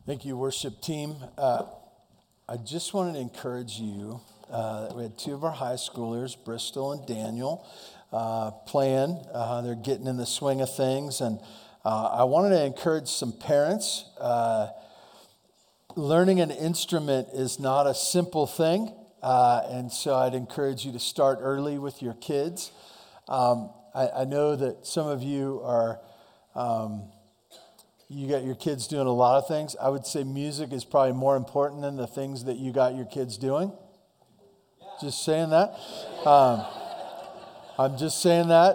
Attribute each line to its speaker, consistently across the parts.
Speaker 1: Thank you, worship team. I just wanted to encourage you. We had two of our high schoolers, Bristol and Daniel, playing. They're getting in the swing of things. And I wanted to encourage some parents. Learning an instrument is not a simple thing. And so I'd encourage you to start early with your kids. I know that some of you are... you got your kids doing a lot of things. I would say music is probably more important than the things that you got your kids doing. Just saying that. I'm just saying that.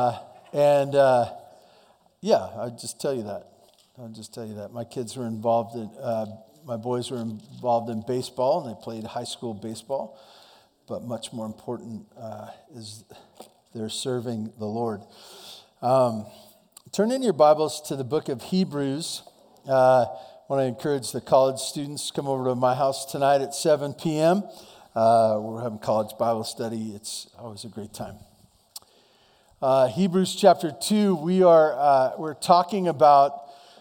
Speaker 1: I'll just tell you that. My kids were involved in, my boys were involved in baseball, and they played high school baseball. But much more important is they're serving the Lord. Turn in your Bibles to the book of Hebrews. I want to encourage the college students to come over to my house tonight at 7 p.m. We're having college Bible study. It's always a great time. Hebrews chapter 2, we're talking about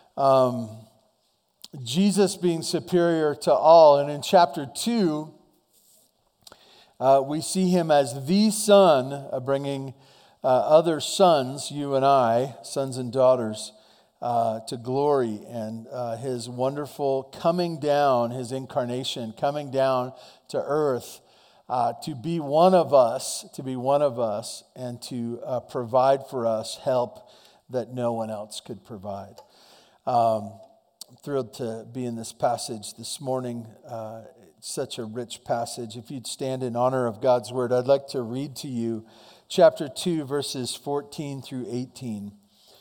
Speaker 1: Jesus being superior to all. And in chapter 2, we see him as the Son, bringing other sons, you and I, sons and daughters, to glory, and his wonderful coming down, his incarnation, coming down to earth to be one of us, and to provide for us help that no one else could provide. I'm thrilled to be in this passage this morning. It's such a rich passage. If you'd stand in honor of God's word, I'd like to read to you Chapter 2, verses 14 through 18.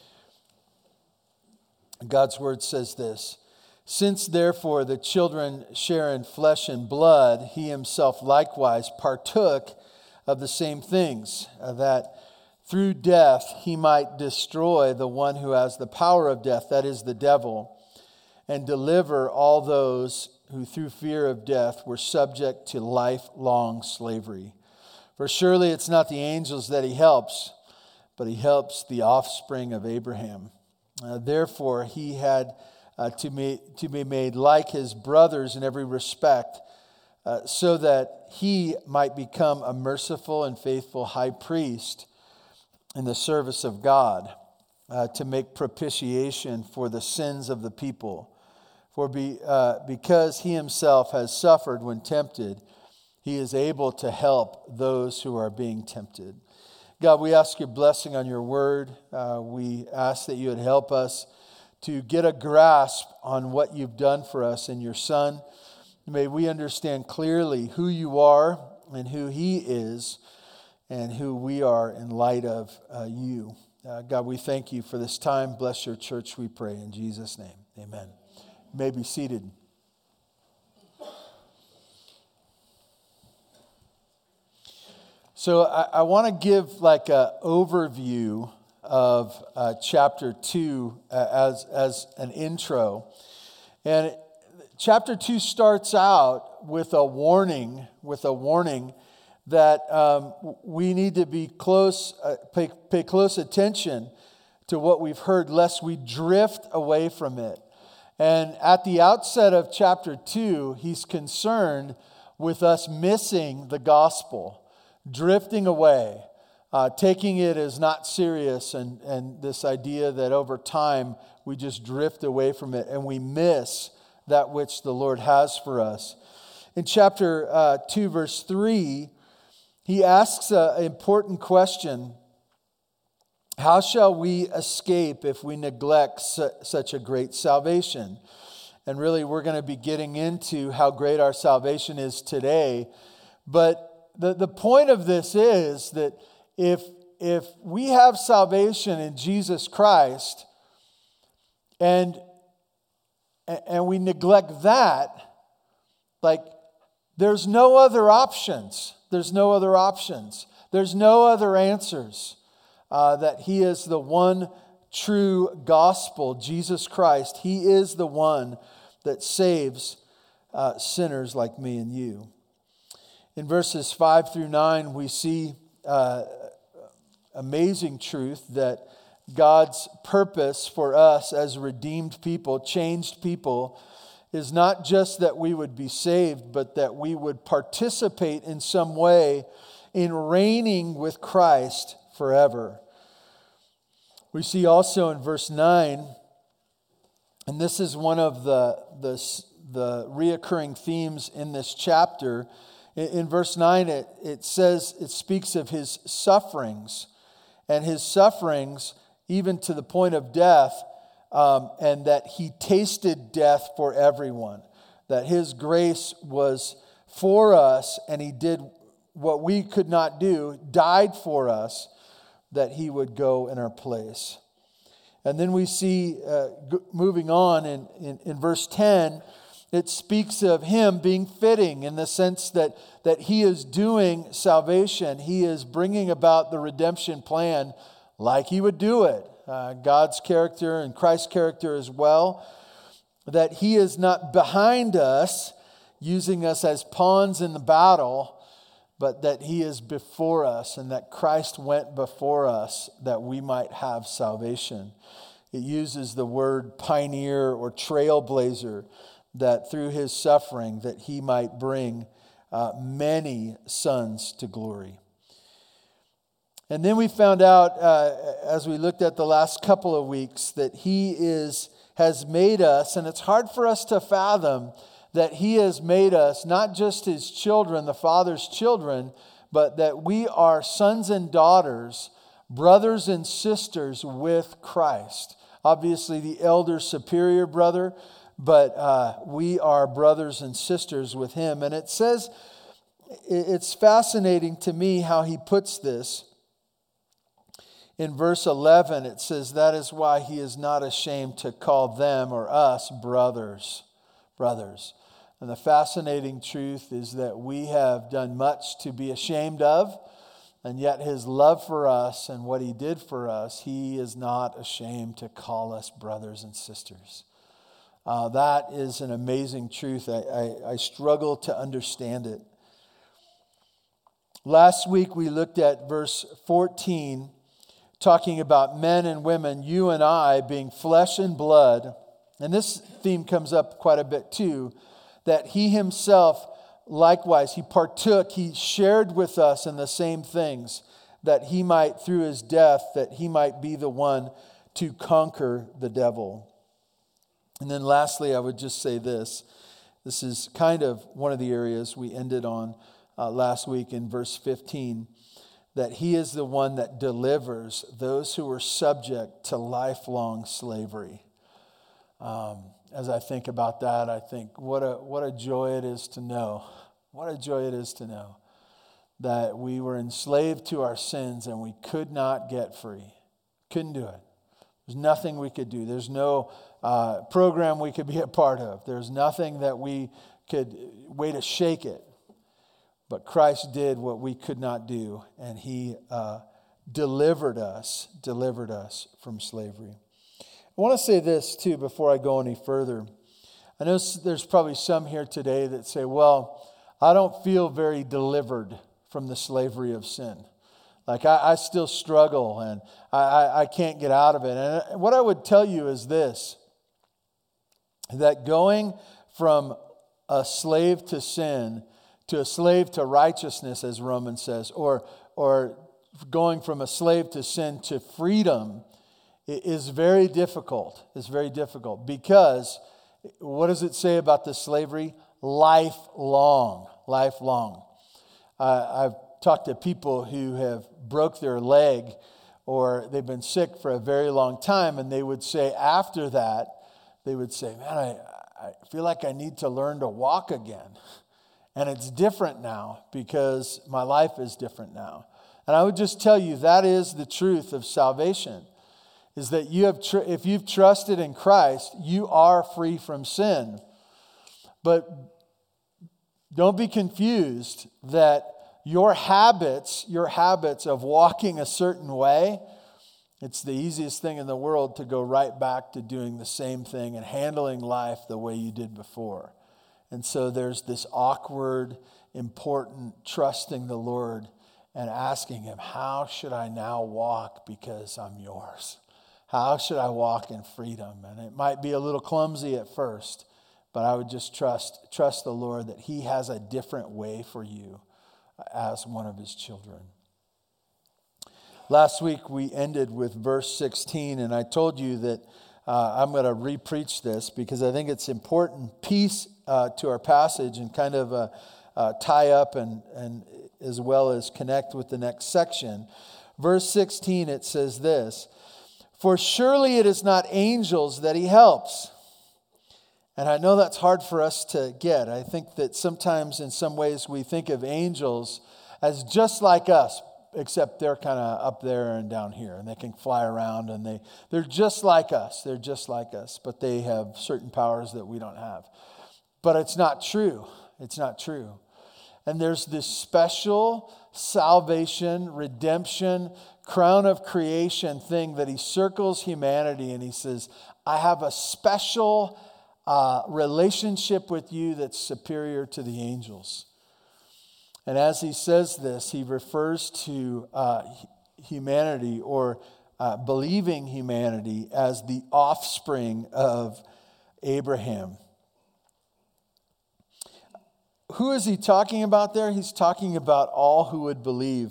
Speaker 1: God's word says this: "Since therefore the children share in flesh and blood, he himself likewise partook of the same things, that through death he might destroy the one who has the power of death, that is the devil, and deliver all those who through fear of death were subject to lifelong slavery. For surely it's not the angels that he helps, but he helps the offspring of Abraham. Therefore he had to be made like his brothers in every respect, so that he might become a merciful and faithful high priest in the service of God, to make propitiation for the sins of the people. For because he himself has suffered when tempted, he is able to help those who are being tempted." God, we ask your blessing on your word. We ask that you would help us to get a grasp on what you've done for us in your Son. May we understand clearly who you are and who he is and who we are in light of you. God, we thank you for this time. Bless your church, we pray. In Jesus' name, amen. You may be seated. So I want to give like an overview of chapter 2 as an intro. And chapter 2 starts out with a warning that we need to be pay close attention to what we've heard, lest we drift away from it. And at the outset of chapter 2, he's concerned with us missing the gospel, drifting away, taking it as not serious, and this idea that over time we just drift away from it and we miss that which the Lord has for us. In chapter 2, verse 3, he asks an important question: how shall we escape if we neglect such a great salvation? And really, we're going to be getting into how great our salvation is today. But the point of this is that if we have salvation in Jesus Christ and we neglect that, like, there's no other options. There's no other options. There's no other answers. That he is the one true gospel, Jesus Christ. He is the one that saves sinners like me and you. In verses 5 through 9, we see amazing truth that God's purpose for us as redeemed people, changed people, is not just that we would be saved, but that we would participate in some way in reigning with Christ forever. We see also in verse 9, and this is one of the reoccurring themes in this chapter. In verse 9, it speaks of his sufferings, and his sufferings even to the point of death, and that he tasted death for everyone, that his grace was for us, and he did what we could not do, died for us, that he would go in our place. And then we see, moving on in verse 10, it speaks of him being fitting in the sense that he is doing salvation. He is bringing about the redemption plan like he would do it. God's character and Christ's character as well. That he is not behind us, using us as pawns in the battle, but that he is before us, and that Christ went before us that we might have salvation. It uses the word pioneer or trailblazer, that through his suffering that he might bring many sons to glory. And then we found out, as we looked at the last couple of weeks, that he has made us, and it's hard for us to fathom, that he has made us not just his children, the Father's children, but that we are sons and daughters, brothers and sisters with Christ. Obviously the elder superior brother, but we are brothers and sisters with him. And it says, it's fascinating to me how he puts this. In verse 11, it says, that is why he is not ashamed to call them or us brothers. And the fascinating truth is that we have done much to be ashamed of, and yet his love for us and what he did for us, he is not ashamed to call us brothers and sisters. That is an amazing truth. I struggle to understand it. Last week we looked at verse 14, talking about men and women, you and I being flesh and blood. And this theme comes up quite a bit too, that he himself, likewise, he partook, he shared with us in the same things, that he might, through his death, that he might be the one to conquer the devil. And then lastly, I would just say this. This is kind of one of the areas we ended on last week in verse 15, that he is the one that delivers those who are subject to lifelong slavery. As I think about that, I think what a joy it is to know. What a joy it is to know that we were enslaved to our sins and we could not get free. Couldn't do it. There's nothing we could do. There's no program we could be a part of. There's nothing that we could way to shake it. But Christ did what we could not do, and he delivered us from slavery. I want to say this too before I go any further. I know there's probably some here today that say, well, I don't feel very delivered from the slavery of sin. Like I still struggle and I can't get out of it. And what I would tell you is this, that going from a slave to sin to a slave to righteousness, as Romans says, or going from a slave to sin to freedom is very difficult. It's very difficult because what does it say about the slavery? Lifelong. I've talked to people who have broke their leg or they've been sick for a very long time, and they would say after that, they would say, man, I feel like I need to learn to walk again. And it's different now because my life is different now. And I would just tell you that is the truth of salvation, is that if you've trusted in Christ, you are free from sin. But don't be confused that your habits of walking a certain way, it's the easiest thing in the world to go right back to doing the same thing and handling life the way you did before. And so there's this awkward, important trusting the Lord and asking him, how should I now walk because I'm yours? How should I walk in freedom? And it might be a little clumsy at first, But I would just trust the Lord that he has a different way for you as one of his children. Last week we ended with verse 16, and I told you that I'm going to re-preach this because I think it's important piece to our passage and kind of tie up and as well as connect with the next section. Verse 16, it says this, "For surely it is not angels that he helps." And I know that's hard for us to get. I think that sometimes in some ways we think of angels as just like us, except they're kind of up there and down here, and they can fly around, and they're just like us. They're just like us, but they have certain powers that we don't have. But it's not true. It's not true. And there's this special salvation, redemption, crown of creation thing that he circles humanity, and he says, I have a special relationship with you that's superior to the angels. And as he says this, he refers to humanity or believing humanity as the offspring of Abraham. Who is he talking about there? He's talking about all who would believe.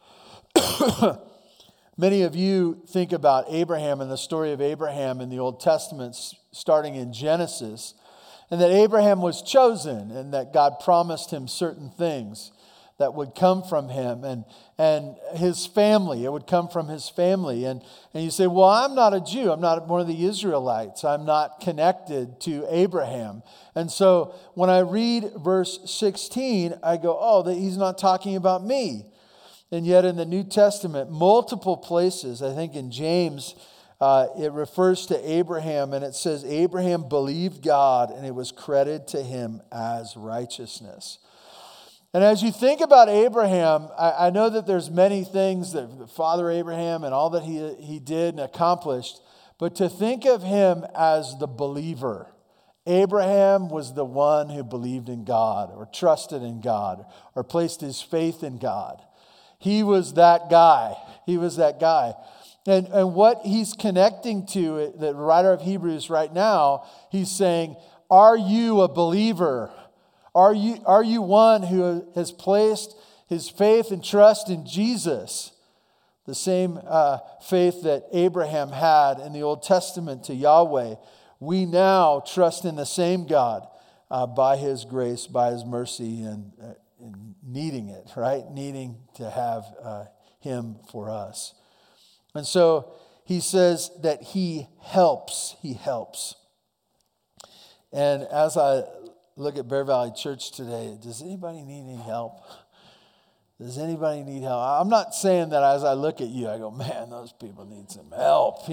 Speaker 1: Many of you think about Abraham and the story of Abraham in the Old Testament, starting in Genesis, and that Abraham was chosen and that God promised him certain things that would come from him and his family. It would come from his family. And you say, well, I'm not a Jew. I'm not one of the Israelites. I'm not connected to Abraham. And so when I read verse 16, I go, oh, he's not talking about me. And yet in the New Testament, multiple places, I think in James, it refers to Abraham, and it says, Abraham believed God, and it was credited to him as righteousness. And as you think about Abraham, I know that there's many things that Father Abraham and all that he did and accomplished, but to think of him as the believer. Abraham was the one who believed in God or trusted in God or placed his faith in God. He was that guy. He was that guy. And what he's connecting to, the writer of Hebrews right now, he's saying, are you a believer? Are you one who has placed his faith and trust in Jesus? The same faith that Abraham had in the Old Testament to Yahweh. We now trust in the same God by his grace, by his mercy, and needing it, right? Needing to have him for us. And so he says that he helps. He helps. And as I look at Bear Valley Church today, does anybody need any help? Does anybody need help? I'm not saying that as I look at you, I go, man, those people need some help,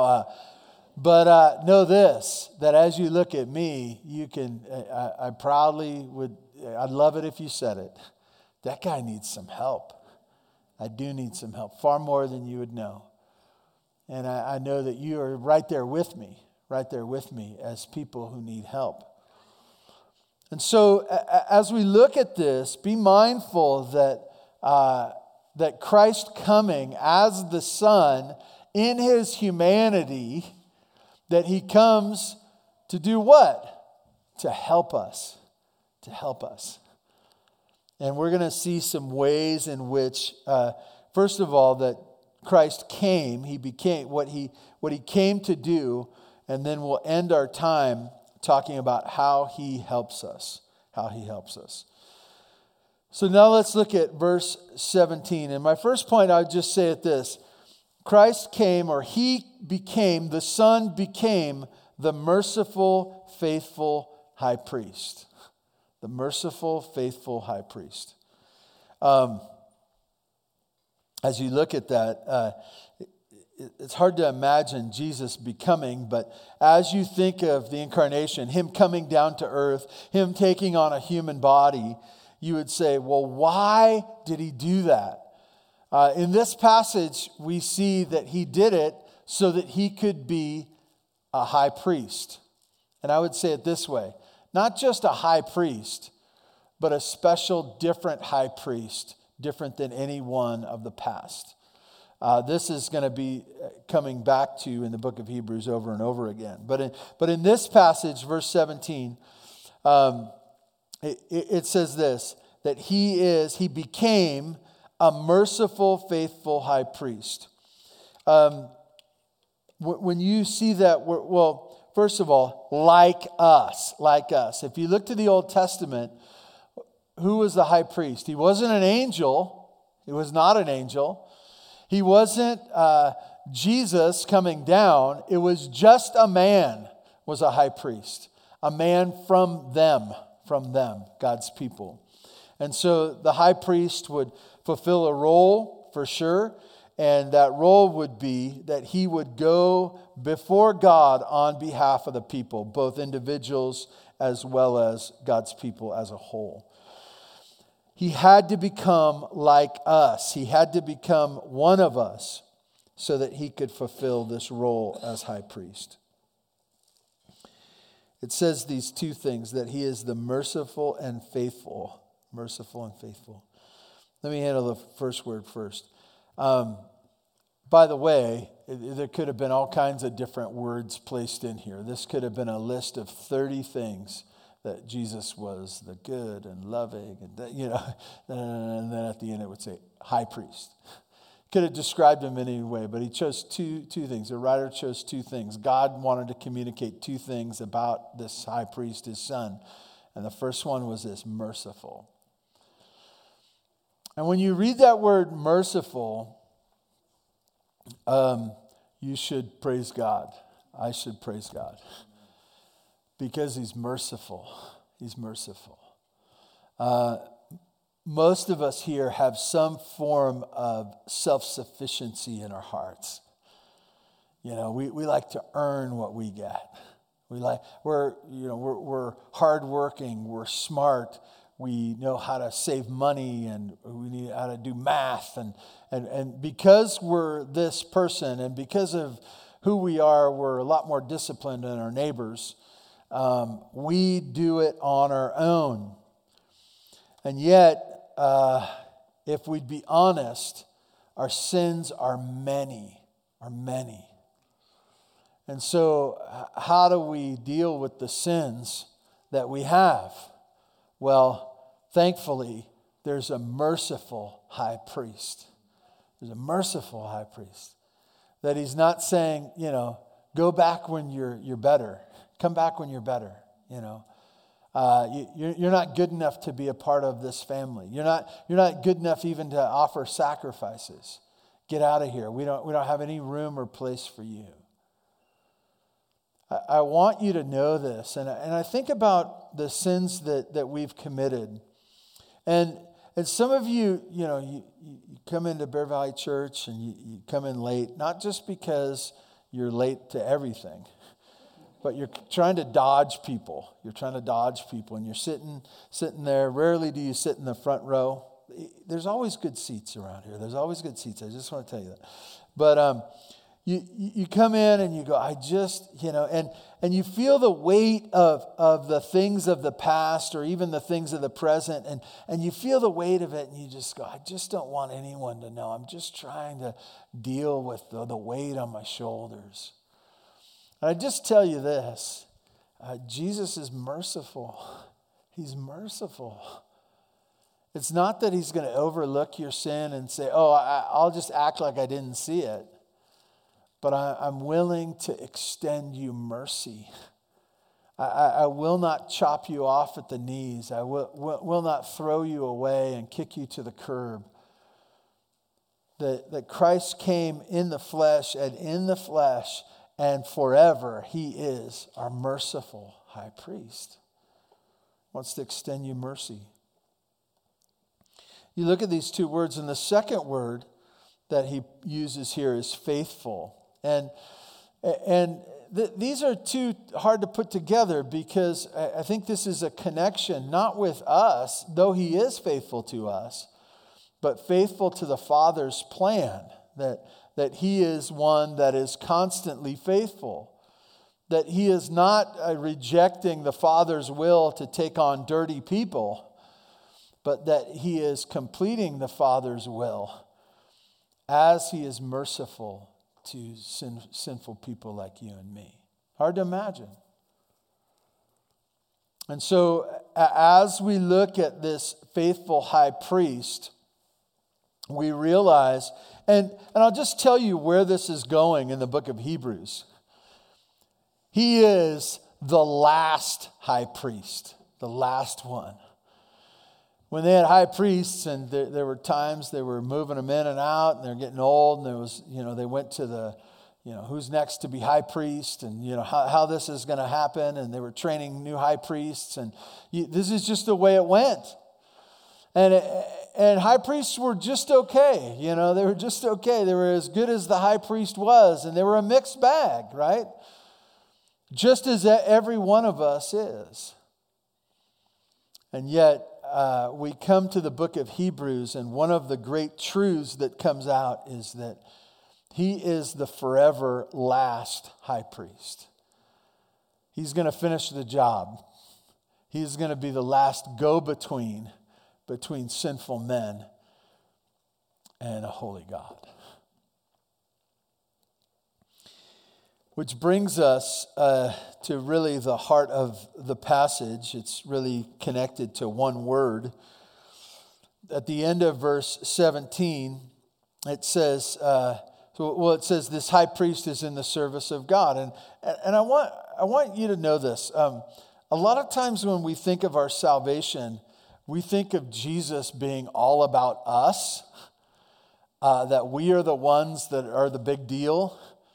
Speaker 1: But know this, that as you look at me, you can, I proudly would, I'd love it if you said it. That guy needs some help. I do need some help, far more than you would know. And I know that you are right there with me as people who need help. And so as we look at this, be mindful that Christ coming as the Son in his humanity, that he comes to do what? To help us. To help us. And we're going to see some ways in which, first of all, that Christ came, he became what he came to do, and then we'll end our time talking about how he helps us. How he helps us. So now let's look at verse 17. And my first point, I would just say it this. Christ came, or he became, the Son became the merciful, faithful high priest. The merciful, faithful high priest. As you look at that, it's hard to imagine Jesus becoming, but as you think of the incarnation, him coming down to earth, him taking on a human body, you would say, well, why did he do that? In this passage, we see that he did it so that he could be a high priest. And I would say it this way, not just a high priest, but a special, different high priest, different than any one of the past. This is going to be coming back to in the book of Hebrews over and over again. But in this passage, verse 17, It says this, that he became a merciful, faithful high priest. When you see that, well, first of all, like us. If you look to the Old Testament, who was the high priest? He wasn't an angel. He was not an angel. He wasn't Jesus coming down. It was just a man was a high priest. A man from them, God's people. And so the high priest would fulfill a role for sure. And that role would be that he would go before God on behalf of the people, both individuals as well as God's people as a whole. He had to become like us. He had to become one of us so that he could fulfill this role as high priest. It says these two things, that he is the merciful and faithful. Merciful and faithful. Let me handle the first word first. By the way, there could have been all kinds of different words placed in here. This could have been a list of 30 things that Jesus was, the good and loving, and then at the end it would say high priest. Could have described him in any way, but he chose two things. The writer chose two things. God wanted to communicate two things about this high priest, his son. And the first one was this: merciful. And when you read that word merciful, you should praise God. I should praise God. Because he's merciful. He's merciful. Most of us here have some form of self-sufficiency in our hearts. We like to earn what we get. We're hardworking, we're smart, we know how to save money, and we know how to do math. And because we're this person, and because of who we are, we're a lot more disciplined than our neighbors. We do it on our own. And yet, if we'd be honest, our sins are many. And so, how do we deal with the sins that we have? Well, thankfully, there's a merciful high priest. There's a merciful high priest. That he's not saying, go back when you're better. Come back when you're better, You're not good enough to be a part of this family. You're not good enough even to offer sacrifices. Get out of here. We don't have any room or place for you. I want you to know this, and I think about the sins that we've committed. And some of you, you come into Bear Valley Church and you come in late, not just because you're late to everything, but you're trying to dodge people. And you're sitting there. Rarely do you sit in the front row. There's always good seats around here. There's always good seats. I just want to tell you that. But you come in and you go, and you feel the weight of the things of the past or even the things of the present. And you feel the weight of it and you just go, I just don't want anyone to know. I'm just trying to deal with the weight on my shoulders. And I just tell you this, Jesus is merciful. He's merciful. It's not that he's going to overlook your sin and say, I'll just act like I didn't see it. But I'm willing to extend you mercy. I will not chop you off at the knees. I will not throw you away and kick you to the curb. That Christ came in the flesh, and forever he is our merciful high priest. Wants to extend you mercy. You look at these two words, and the second word that he uses here is faithful. And these are too hard to put together because I think this is a connection, not with us, though he is faithful to us, but faithful to the Father's plan, that he is one that is constantly faithful, that he is not rejecting the Father's will to take on dirty people, but that he is completing the Father's will as he is merciful to sinful people like you and me. Hard to imagine. And so as we look at this faithful high priest, we realize, and I'll just tell you where this is going in the book of Hebrews. He is the last high priest, the last one. When they had high priests, and there were times they were moving them in and out, and they're getting old, and there was, they went to the, who's next to be high priest, and, how this is going to happen, and they were training new high priests, and this is just the way it went. And high priests were just okay, they were just okay. They were as good as the high priest was, and they were a mixed bag, right? Just as every one of us is. And yet, we come to the book of Hebrews, and one of the great truths that comes out is that he is the forever last high priest. He's going to finish the job. He's going to be the last go-between between sinful men and a holy God. Which brings us to really the heart of the passage. It's really connected to one word. At the end of verse 17, it says, it says this high priest is in the service of God. And I want you to know this. A lot of times when we think of our salvation, we think of Jesus being all about us, that we are the ones that are the big deal.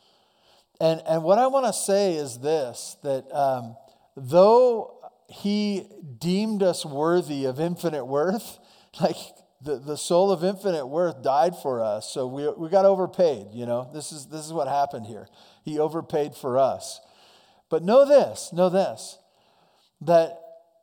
Speaker 1: And what I want to say is this, that though he deemed us worthy of infinite worth, like the soul of infinite worth died for us, so we got overpaid, This is what happened here. He overpaid for us. But know this, that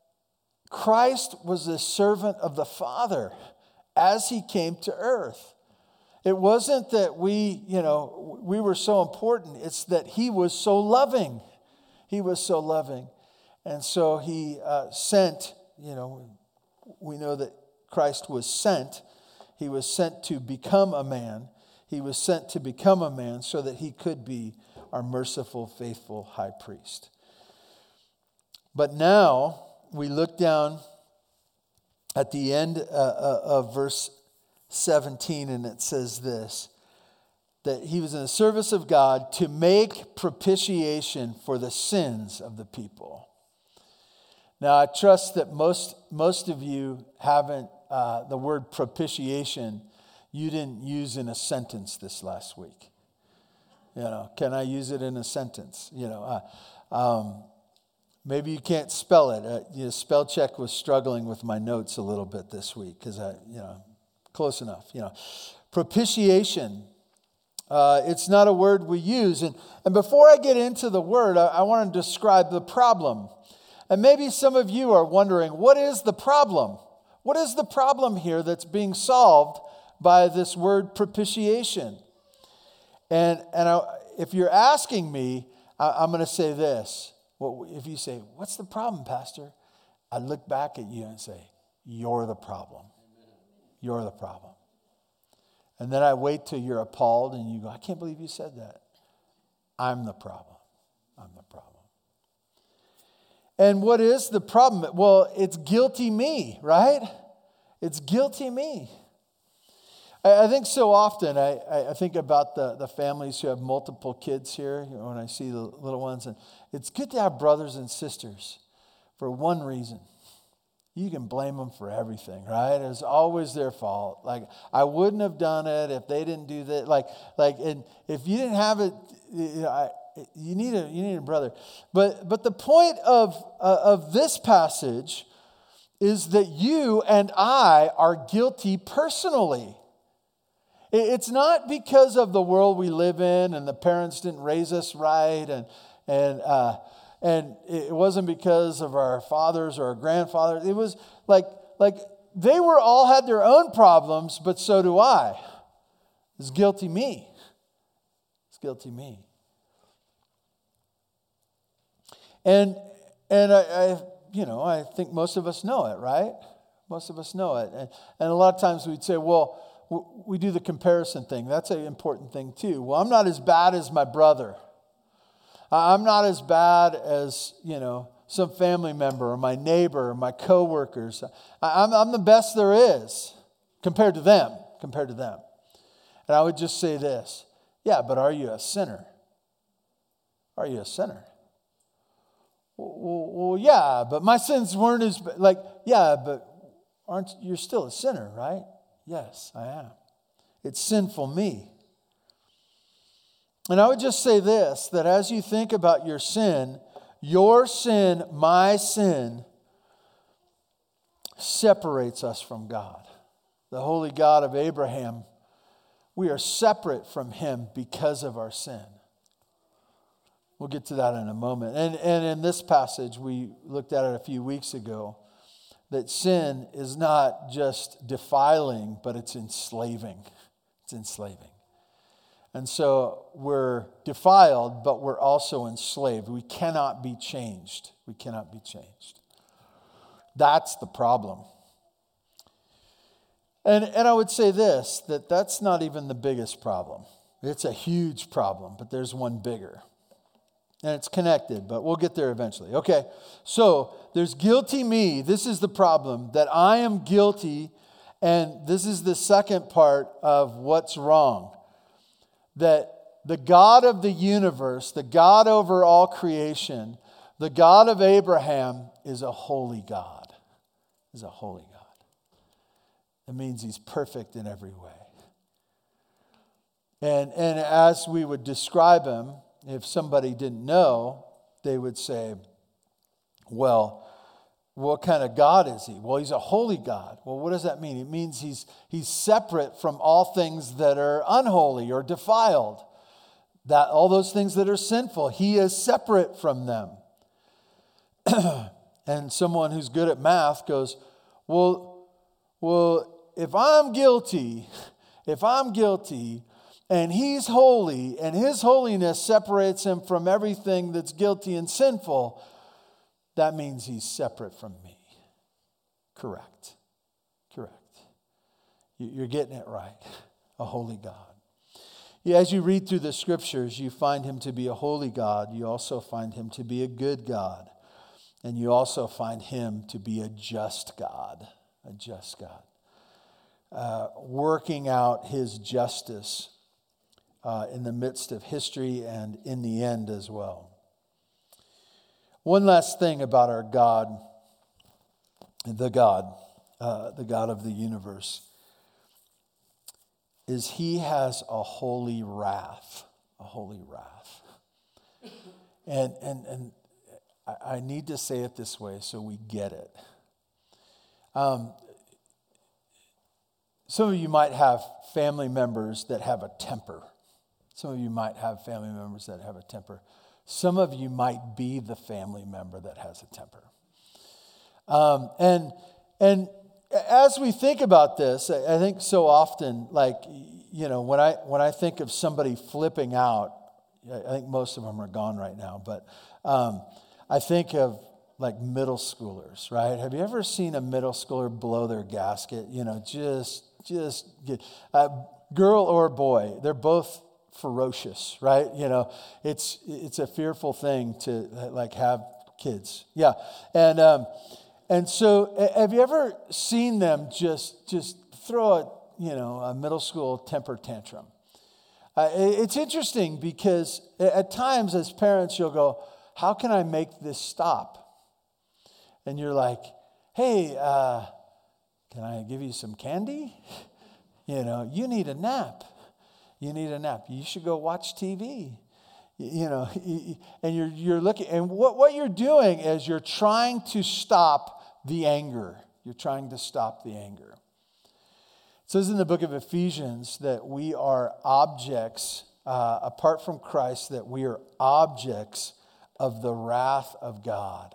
Speaker 1: Christ was the servant of the Father as he came to earth. It wasn't that we were so important. It's that he was so loving. He was so loving. And so he sent, we know that Christ was sent. He was sent to become a man. He was sent to become a man so that he could be our merciful, faithful high priest. But now we look down at the end of verse 17, and it says this, that he was in the service of God to make propitiation for the sins of the people. Now, I trust that most of you haven't, the word propitiation, you didn't use in a sentence this last week. Can I use it in a sentence? Maybe you can't spell it. Spell check was struggling with my notes a little bit this week because close enough. Propitiation. It's not a word we use. And before I get into the word, I want to describe the problem. And maybe some of you are wondering, what is the problem? What is the problem here that's being solved by this word propitiation? And if you're asking me, I'm going to say this. If you say, what's the problem, Pastor? I look back at you and say, you're the problem. You're the problem. And then I wait till you're appalled and you go, I can't believe you said that. I'm the problem. I'm the problem. And what is the problem? Well, it's guilty me, right? It's guilty me. I think so often, I think about the families who have multiple kids here, when I see the little ones. And it's good to have brothers and sisters for one reason. You can blame them for everything, right? It's always their fault. Like, I wouldn't have done it if they didn't do that. And if you didn't have it, you need a brother. But the point of this passage is that you and I are guilty personally. It's not because of the world we live in and the parents didn't raise us right, and it wasn't because of our fathers or our grandfathers. It was like they all had their own problems, but so do I. It's guilty me. It's guilty me. And I think most of us know it, right? Most of us know it. And a lot of times we'd say, well, we do the comparison thing. That's an important thing too. Well, I'm not as bad as my brother. I'm not as bad as, some family member or my neighbor or my coworkers. I'm the best there is compared to them. And I would just say this. Yeah, but are you a sinner? Are you a sinner? Well, yeah, but my sins weren't as like, yeah, but you're still a sinner, right? Yes, I am. It's sinful me. And I would just say this, that as you think about your sin, my sin, separates us from God. The holy God of Abraham, we are separate from him because of our sin. We'll get to that in a moment. And in this passage, we looked at it a few weeks ago, that sin is not just defiling, but it's enslaving. It's enslaving. And so we're defiled, but we're also enslaved. We cannot be changed. We cannot be changed. That's the problem. And I would say this, that's not even the biggest problem. It's a huge problem, but there's one bigger. And it's connected, but we'll get there eventually. Okay, so there's guilty me. This is the problem, that I am guilty, and this is the second part of what's wrong. That the God of the universe, the God over all creation, the God of Abraham is a holy God. Is a holy God. It means he's perfect in every way. And as we would describe him, if somebody didn't know, they would say, well, what kind of God is he? Well, he's a holy God. Well, what does that mean? It means he's separate from all things that are unholy or defiled. That all those things that are sinful, he is separate from them. And someone who's good at math goes, well, if I'm guilty, and he's holy, and his holiness separates him from everything that's guilty and sinful, that means he's separate from me. Correct. You're getting it right. A holy God. Yeah, as you read through the scriptures, you find him to be a holy God. You also find him to be a good God. And you also find him to be a just God. A just God. Working out his justice in the midst of history and in the end as well. One last thing about our God, the God of the universe, is he has a holy wrath. A holy wrath. And I need to say it this way so we get it. Some of you might have family members that have a temper. Some of you might have family members that have a temper. Some of you might be the family member that has a temper. And as we think about this, I think so often, like, you know, when I think of somebody flipping out, I think most of them are gone right now, but I think of like middle schoolers, right? Have you ever seen a middle schooler blow their gasket? You know, just girl or boy, they're both ferocious, right? You know, it's a fearful thing to like have kids. Yeah. And so have you ever seen them just throw a middle school temper tantrum? It's interesting because at times as parents you'll go, how can I make this stop? And you're like, hey, can I give you some candy? You know, you need a nap. You should go watch TV. You know, and you're looking, and what you're doing is you're trying to stop the anger. You're trying to stop the anger. It says in the book of Ephesians that we are objects, apart from Christ, that we are objects of the wrath of God.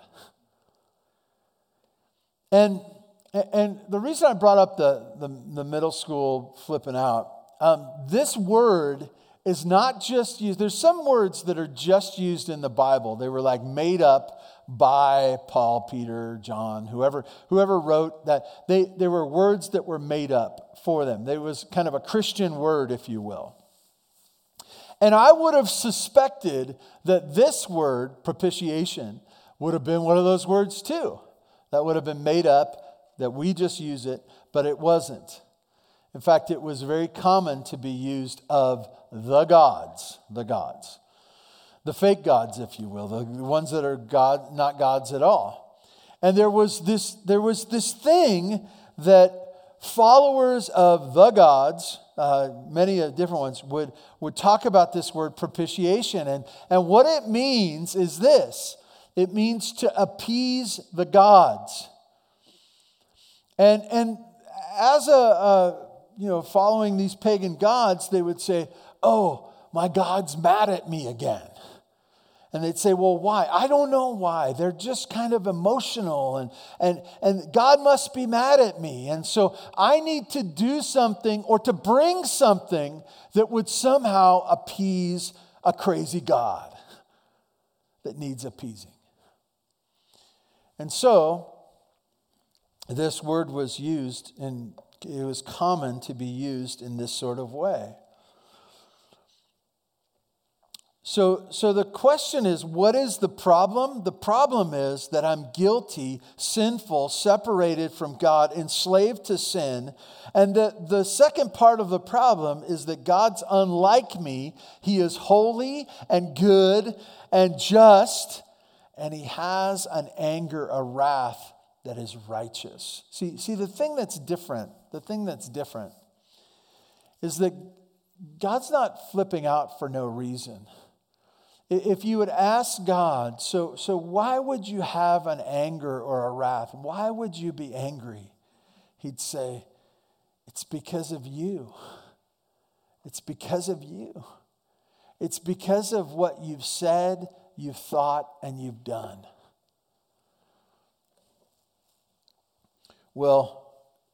Speaker 1: And the reason I brought up the middle school flipping out, this word is not just used. There's some words that are just used in the Bible. They were like made up by Paul, Peter, John, whoever wrote that. They were words that were made up for them. It was kind of a Christian word, if you will. And I would have suspected that this word, propitiation, would have been one of those words too. That would have been made up, that we just use it, but it wasn't. In fact, it was very common to be used of the gods, the fake gods, if you will, the ones that are God, not gods at all. And there was this thing that followers of the gods, many different ones, would talk about this word propitiation. And what it means is this. It means to appease the gods. And as following these pagan gods, they would say, oh, my God's mad at me again. And they'd say, well, why? I don't know why. They're just kind of emotional, and God must be mad at me. And so I need to do something or to bring something that would somehow appease a crazy God that needs appeasing. And so this word was used, and it was common to be used in this sort of way. So the question is, what is the problem? The problem is that I'm guilty, sinful, separated from God, enslaved to sin. And the second part of the problem is that God's unlike me. He is holy and good and just, and he has an anger, a wrath that is righteous. See, the thing that's different is that God's not flipping out for no reason. If you would ask God, so why would you have an anger or a wrath? Why would you be angry? He'd say, it's because of you. It's because of you. It's because of what you've said, you've thought, and you've done. Well,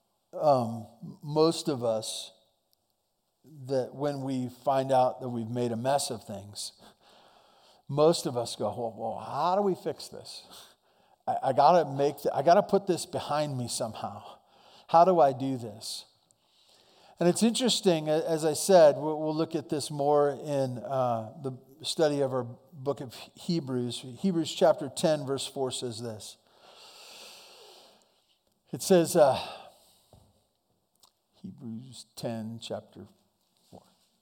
Speaker 1: most of us, that when we find out that we've made a mess of things, most of us go, well, how do we fix this? I gotta put this behind me somehow. How do I do this? And it's interesting, as I said, we'll look at this more in the study of our book of Hebrews. Hebrews chapter 10, verse 4 says this. It says, Hebrews 10, chapter 4.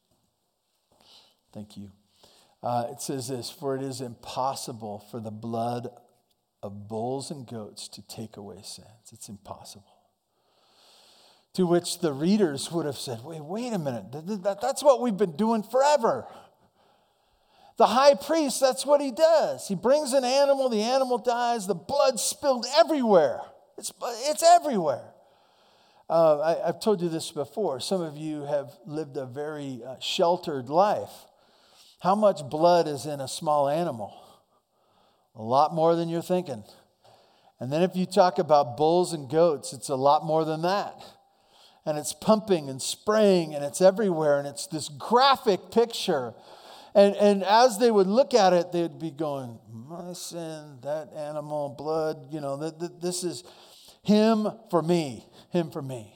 Speaker 1: Thank you. It says this, for it is impossible for the blood of bulls and goats to take away sins. It's impossible. To which the readers would have said, wait a minute, that's what we've been doing forever. The high priest, that's what he does. He brings an animal, the animal dies, the blood's spilled everywhere. It's everywhere. I've told you this before. Some of you have lived a very sheltered life. How much blood is in a small animal? A lot more than you're thinking. And then if you talk about bulls and goats, it's a lot more than that. And it's pumping and spraying and it's everywhere. And it's this graphic picture. And as they would look at it, they'd be going, my sin, that animal, blood, this is him for me, him for me.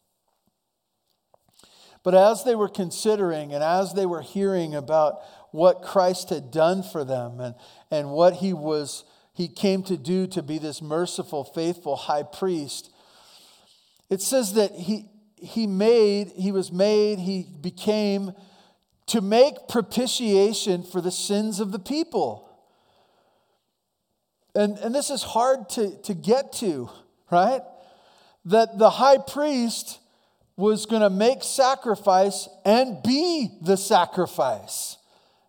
Speaker 1: But as they were considering and as they were hearing about what Christ had done for them and what he came to do to be this merciful, faithful high priest, it says that he became to make propitiation for the sins of the people. And this is hard to get to, right? That the high priest was going to make sacrifice and be the sacrifice.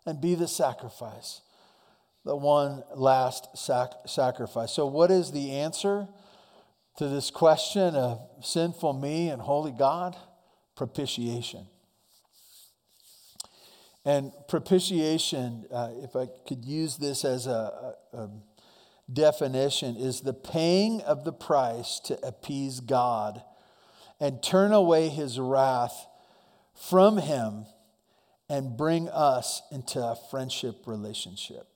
Speaker 1: The one last sacrifice. So what is the answer to this question of sinful me and holy God? Propitiation. And propitiation, if I could use this as a definition, is the paying of the price to appease God and turn away his wrath from him and bring us into a friendship relationship.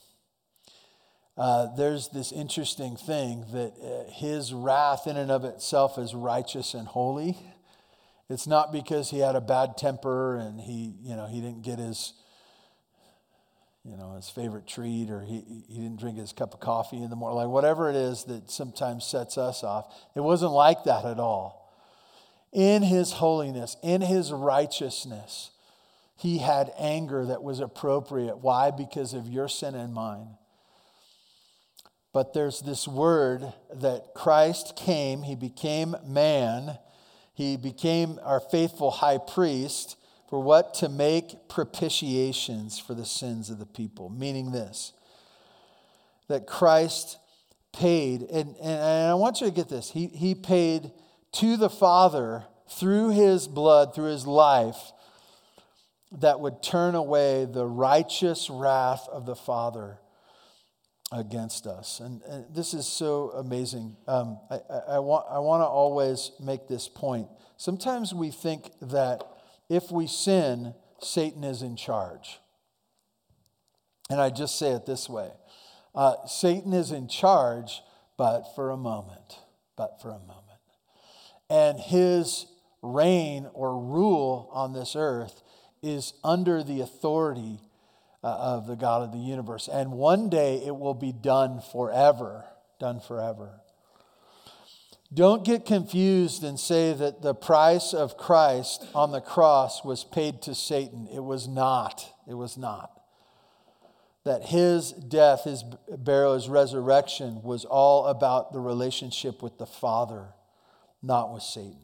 Speaker 1: There's this interesting thing that his wrath in and of itself is righteous and holy. It's not because he had a bad temper and he didn't get his, his favorite treat, or he didn't drink his cup of coffee in the morning, like whatever it is that sometimes sets us off. It wasn't like that at all. In his holiness, in his righteousness, he had anger that was appropriate. Why? Because of your sin and mine. But there's this word that Christ came, he became man, he became our faithful high priest. For what? To make propitiations for the sins of the people. Meaning this, that Christ paid, and I want you to get this, he paid to the Father through his blood, through his life, that would turn away the righteous wrath of the Father against us. And this is so amazing. I want to always make this point. Sometimes we think that if we sin, Satan is in charge. And I just say it this way. Satan is in charge, but for a moment. And his reign or rule on this earth is under the authority of the God of the universe. And one day it will be done forever. Don't get confused and say that the price of Christ on the cross was paid to Satan. It was not. That his death, his burial, his resurrection was all about the relationship with the Father, not with Satan.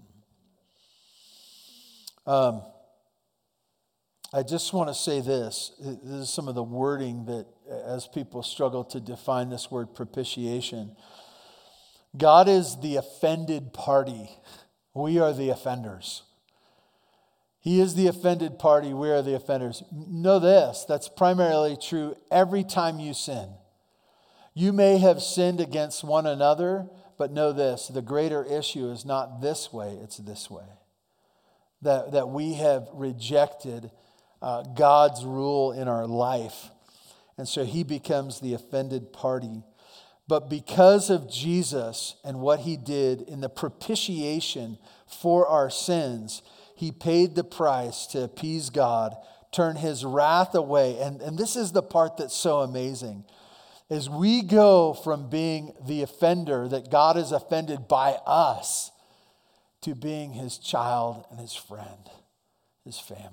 Speaker 1: I just want to say this. This is some of the wording that, as people struggle to define this word propitiation, God is the offended party. We are the offenders. He is the offended party. We are the offenders. Know this, that's primarily true every time you sin. You may have sinned against one another, but know this, the greater issue is not this way, it's this way. That we have rejected God's rule in our life. And so he becomes the offended party. But because of Jesus and what he did in the propitiation for our sins, he paid the price to appease God, turn his wrath away. And this is the part that's so amazing. As we go from being the offender, that God is offended by us, to being his child and his friend, his family.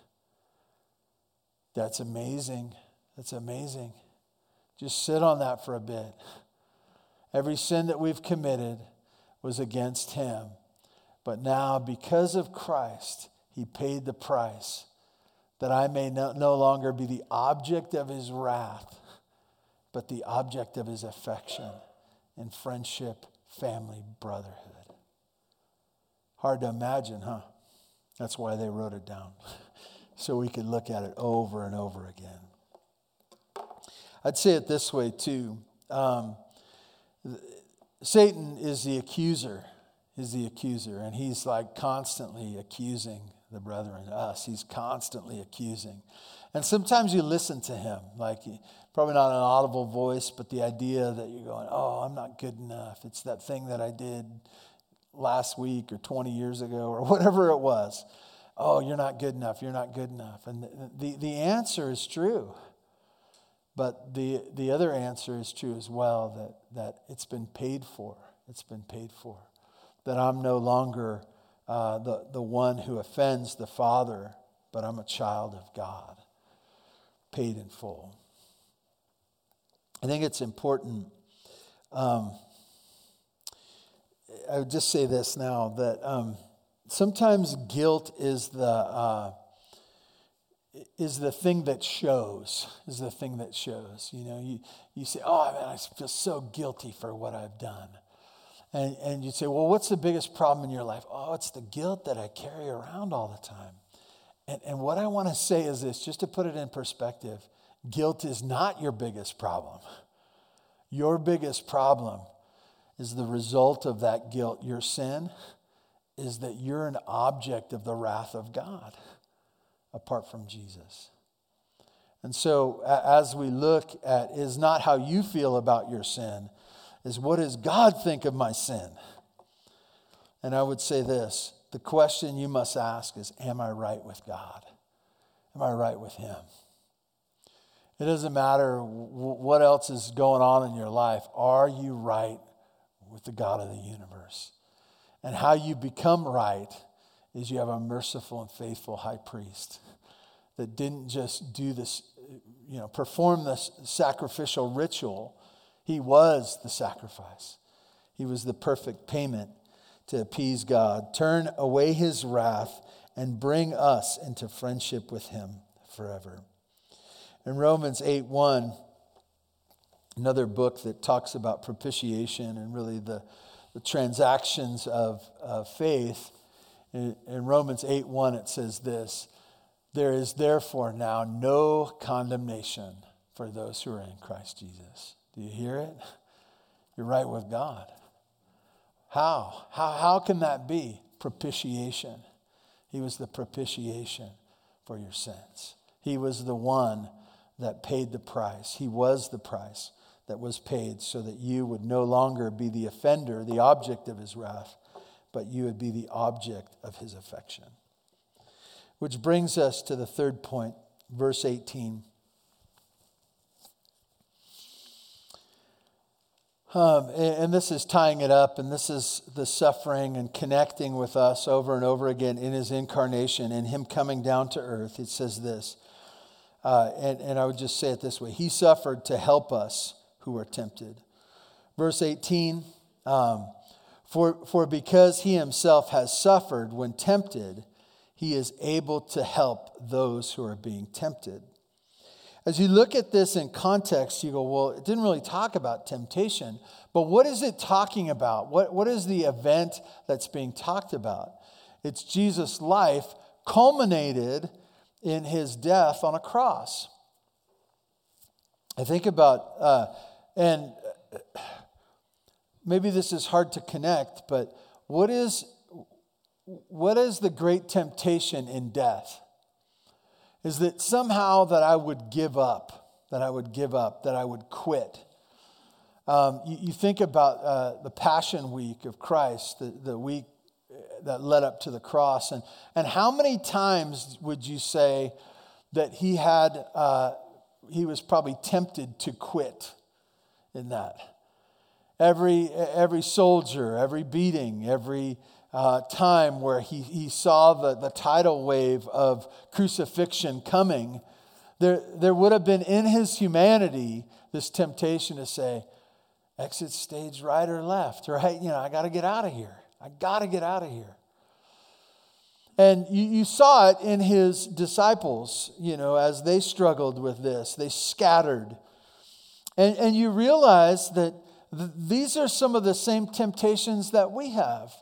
Speaker 1: That's amazing. Just sit on that for a bit. Every sin that we've committed was against him. But now, because of Christ, he paid the price that I may no longer be the object of his wrath, but the object of his affection and friendship, family, brotherhood. Hard to imagine, huh? That's why they wrote it down, so we could look at it over and over again. I'd say it this way too. Satan is the accuser. And he's like constantly accusing the brethren, us. He's constantly accusing. And sometimes you listen to him, like probably not an audible voice, but the idea that you're going, oh, I'm not good enough. It's that thing that I did last week or 20 years ago or whatever it was. Oh, you're not good enough. And the answer is true. But the other answer is true as well, that it's been paid for. That I'm no longer the one who offends the Father, but I'm a child of God, paid in full. I think it's important. I would just say this now, that sometimes guilt is the thing that shows. You know, you say, oh man, I feel so guilty for what I've done. And you'd say, well, what's the biggest problem in your life? Oh, it's the guilt that I carry around all the time. And what I want to say is this, just to put it in perspective, guilt is not your biggest problem. Your biggest problem is the result of that guilt. Your sin is that you're an object of the wrath of God apart from Jesus. And so as we look at, is not how you feel about your sin, is what does God think of my sin? And I would say this, the question you must ask is, am I right with God? Am I right with him? It doesn't matter what else is going on in your life. Are you right with the God of the universe? And how you become right is you have a merciful and faithful high priest that didn't just do this, perform this sacrificial ritual. He was the sacrifice. He was the perfect payment to appease God, turn away his wrath, and bring us into friendship with him forever. In Romans 8:1, another book that talks about propitiation and really the transactions of faith, in Romans 8:1 it says this: there is therefore now no condemnation for those who are in Christ Jesus. Do you hear it? You're right with God. How can that be? Propitiation. He was the propitiation for your sins. He was the one that paid the price. He was the price that was paid so that you would no longer be the offender, the object of his wrath, but you would be the object of his affection. Which brings us to the third point, verse 18. And this is tying it up, and this is the suffering and connecting with us over and over again in his incarnation and him coming down to earth. It says this, and I would just say it this way: he suffered to help us who are tempted. Verse 18, for because he himself has suffered when tempted, he is able to help those who are being tempted. As you look at this in context, you go, well, it didn't really talk about temptation, but what is it talking about? What is the event that's being talked about? It's Jesus' life culminated in his death on a cross. I think about, and maybe this is hard to connect, but what is the great temptation in death? Is that somehow that I would give up, that I would quit. You think about the Passion Week of Christ, the week that led up to the cross, and how many times would you say that he was probably tempted to quit in that? Every soldier, every beating, every time where he saw the tidal wave of crucifixion coming, there would have been in his humanity this temptation to say, exit stage right or left, right? I got to get out of here. And you saw it in his disciples, as they struggled with this. They scattered. And you realize that these are some of the same temptations that we have.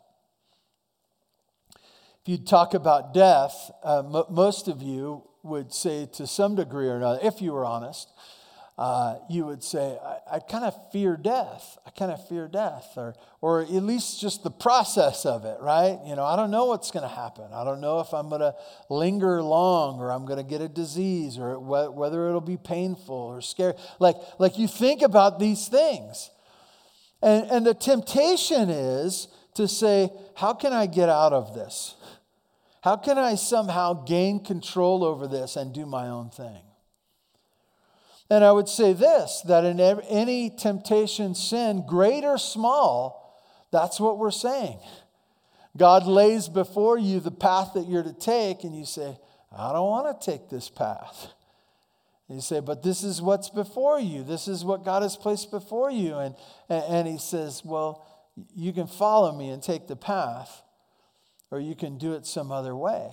Speaker 1: If you talk about death, most of you would say to some degree or another, if you were honest, you would say, I kind of fear death. Or at least just the process of it, right? I don't know what's going to happen. I don't know if I'm going to linger long or I'm going to get a disease or whether it'll be painful or scary. Like you think about these things. And the temptation is to say, how can I get out of this? How can I somehow gain control over this and do my own thing? And I would say this, that in any temptation, sin, great or small, that's what we're saying. God lays before you the path that you're to take, and you say, I don't want to take this path. And you say, but this is what's before you. This is what God has placed before you. And he says, well, you can follow me and take the path, or you can do it some other way.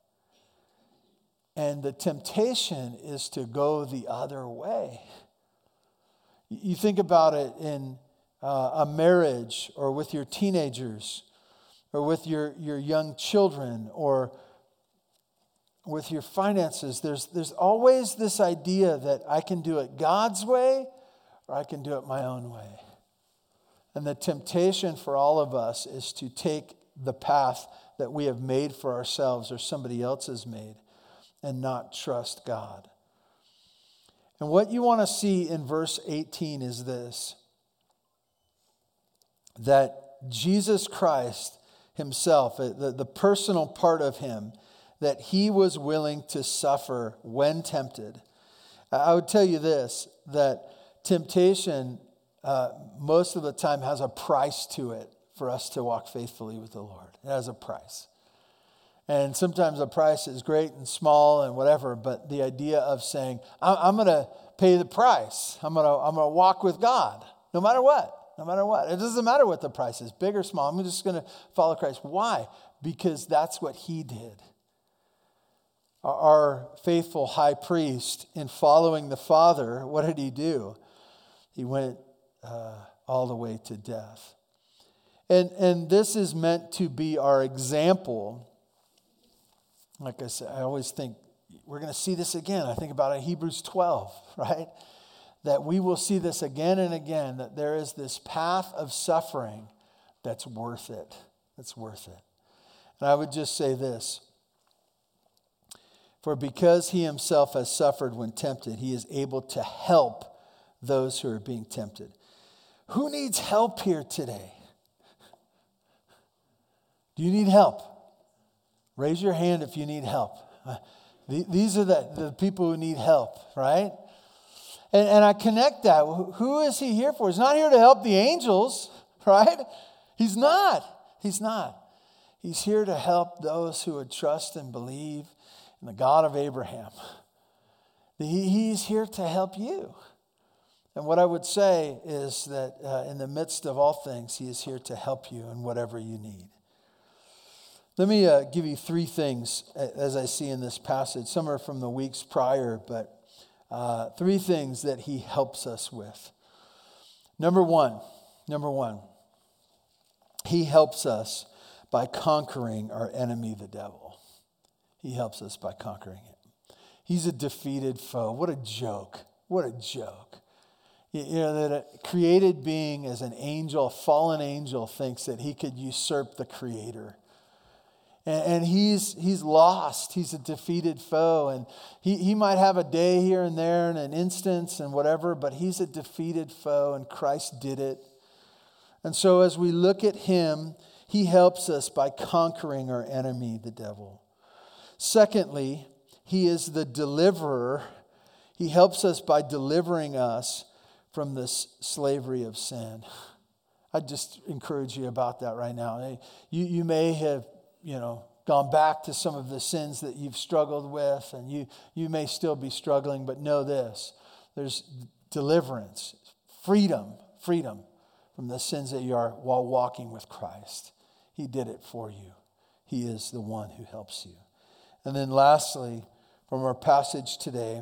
Speaker 1: And the temptation is to go the other way. You think about it in a marriage, or with your teenagers, or with your young children, or with your finances. There's always this idea that I can do it God's way, or I can do it my own way. And the temptation for all of us is to take the path that we have made for ourselves or somebody else has made and not trust God. And what you want to see in verse 18 is this: that Jesus Christ himself, the personal part of him, that he was willing to suffer when tempted, I would tell you this, that temptation most of the time has a price to it for us to walk faithfully with the Lord. It has a price. And sometimes the price is great and small and whatever, but the idea of saying, I'm going to pay the price. I'm going to walk with God no matter what. No matter what. It doesn't matter what the price is, big or small. I'm just going to follow Christ. Why? Because that's what he did. Our faithful high priest, in following the Father, what did he do? He went all the way to death. And this is meant to be our example. Like I said, I always think we're going to see this again. I think about it in Hebrews 12, right? That we will see this again and again, that there is this path of suffering that's worth it. That's worth it. And I would just say this. For because he himself has suffered when tempted, he is able to help those who are being tempted. Who needs help here today? Do you need help? Raise your hand if you need help. These are the people who need help, right? And I connect that. Who is he here for? He's not here to help the angels, right? He's not. He's not. He's here to help those who would trust and believe in the God of Abraham. He's here to help you. And what I would say is that in the midst of all things, he is here to help you in whatever you need. Let me give you three things as I see in this passage. Some are from the weeks prior, but three things that he helps us with. Number one, he helps us by conquering our enemy, the devil. He helps us by conquering it. He's a defeated foe. What a joke. What a joke. You know, that a created being as an angel, a fallen angel, thinks that he could usurp the creator. And he's lost. He's a defeated foe. And he might have a day here and there and an instance and whatever, but he's a defeated foe, and Christ did it. And so as we look at him, he helps us by conquering our enemy, the devil. Secondly, he is the deliverer. He helps us by delivering us from this slavery of sin. I just encourage you about that right now. You may have gone back to some of the sins that you've struggled with, and you may still be struggling, but know this. There's deliverance, freedom from the sins that you are while walking with Christ. He did it for you. He is the one who helps you. And then lastly, from our passage today,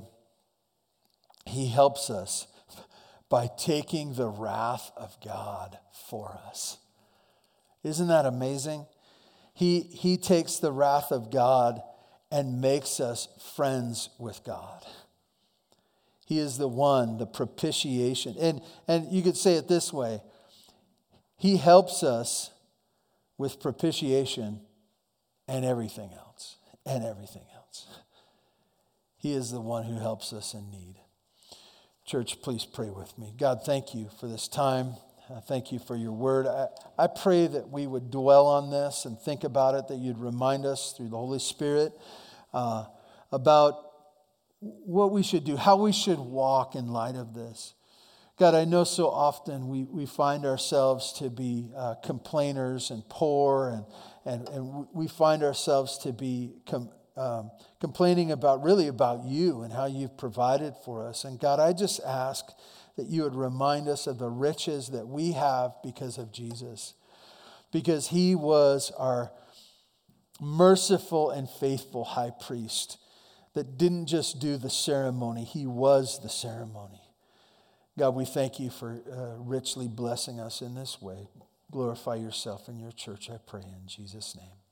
Speaker 1: he helps us by taking the wrath of God for us. Isn't that amazing? He takes the wrath of God and makes us friends with God. He is the one, the propitiation. And you could say it this way. He helps us with propitiation and everything else. And everything else. He is the one who helps us in need. Church, please pray with me. God, thank you for this time. Thank you for your word. I pray that we would dwell on this and think about it, that you'd remind us through the Holy Spirit about what we should do, how we should walk in light of this. God, I know so often we find ourselves to be complainers and poor, and we find ourselves to be complaining about you and how you've provided for us. And God, I just ask that you would remind us of the riches that we have because of Jesus. Because he was our merciful and faithful high priest that didn't just do the ceremony, he was the ceremony. God, we thank you for richly blessing us in this way. Glorify yourself in your church, I pray in Jesus' name.